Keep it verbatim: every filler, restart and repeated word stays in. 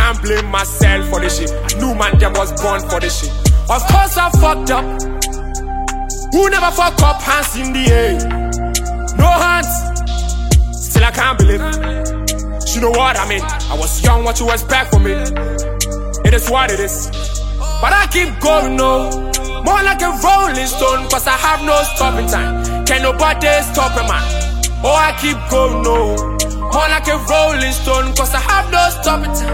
can't blame myself for this shit. I knew man them was born for this shit. Of course I fucked up. Who never fuck up? Hands in the air. No hands. Still I can't believe it. You know what I mean? I was young, what you expect from me? It is what it is. But I keep going, no. More like a rolling stone, cause I have no stopping time. Can nobody stop a man? Oh, I keep going, no. More like a rolling stone, cause I have no stopping time.